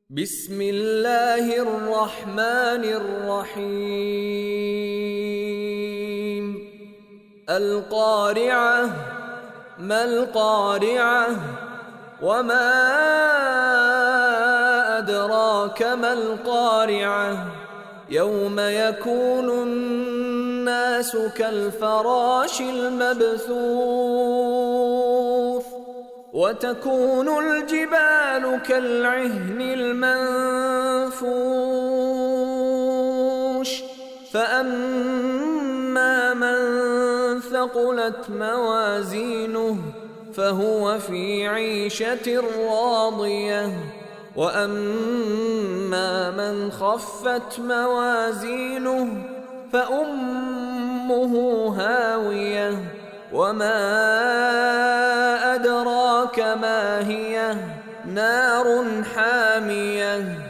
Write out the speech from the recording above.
بسم الله الرحمن الرحيم القارعة ما القارعة وما أدراك ما القارعة يوم يكون الناس كالفراش المبثوث وتكون الجبال كالعهن المنفوش فأما من ثقلت موازينه فهو في عيشة راضية وأما من خفت موازينه فأمه هاوية وما أدراك ما هي نار حامية